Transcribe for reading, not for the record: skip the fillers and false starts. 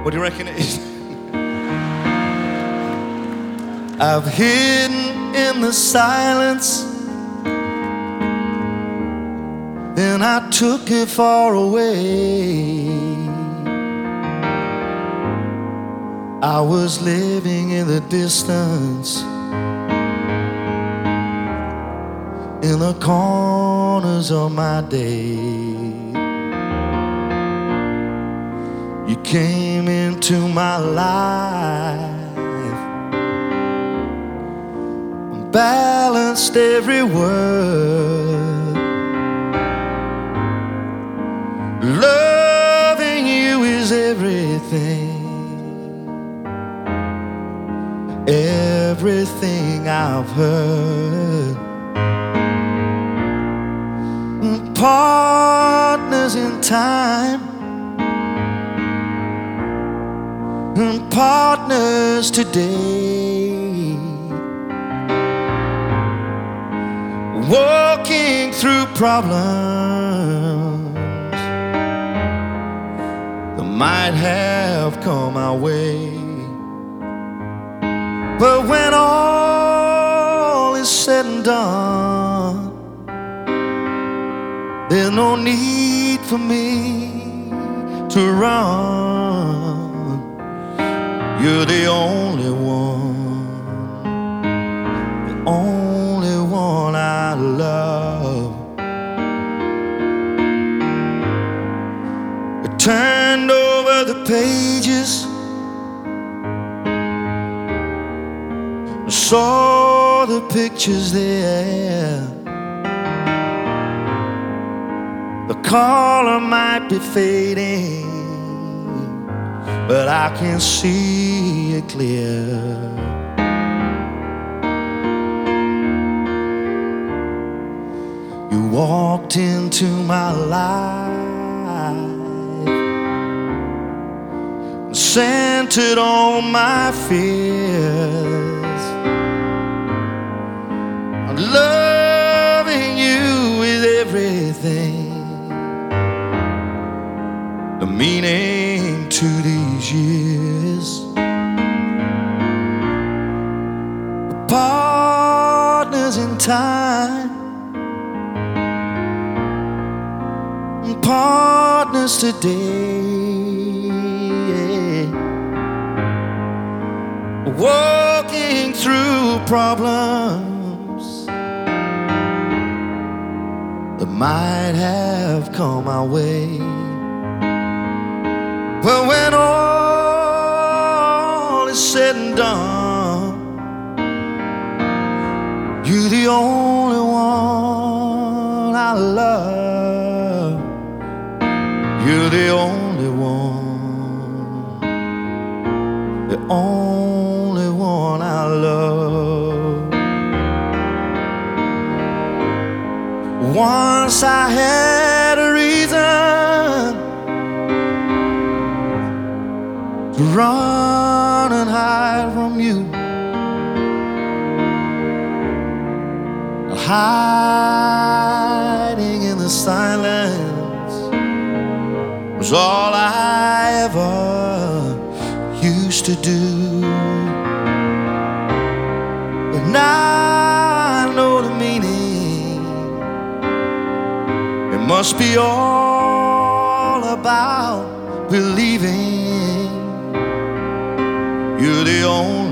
What do you reckon it is? I've hidden in the silence, then I took it far away. I was living in the distance, in the corners of my day. You came into my life, balanced every word. Loving you is everything, everything I've heard. Partners in time, and partners today, walking through problems that might have come our way. But when all is said and done, there's no need for me to run. You're the only one, the only one I love. I turned over the pages, I saw the pictures there. The color might be fading, but I can see it clear. You walked into my life, centered on my fears. Loving you is everything, the meaning to these years. Partners in time, partners today, walking through problems that might have come our way. But when all is said and done, you're the only one I love. You're the only one, the only one I love. Once I had a reason to run and hide from you. Hiding in the silence was all I ever used to do. But now I know the meaning. It must be all about believing you're the only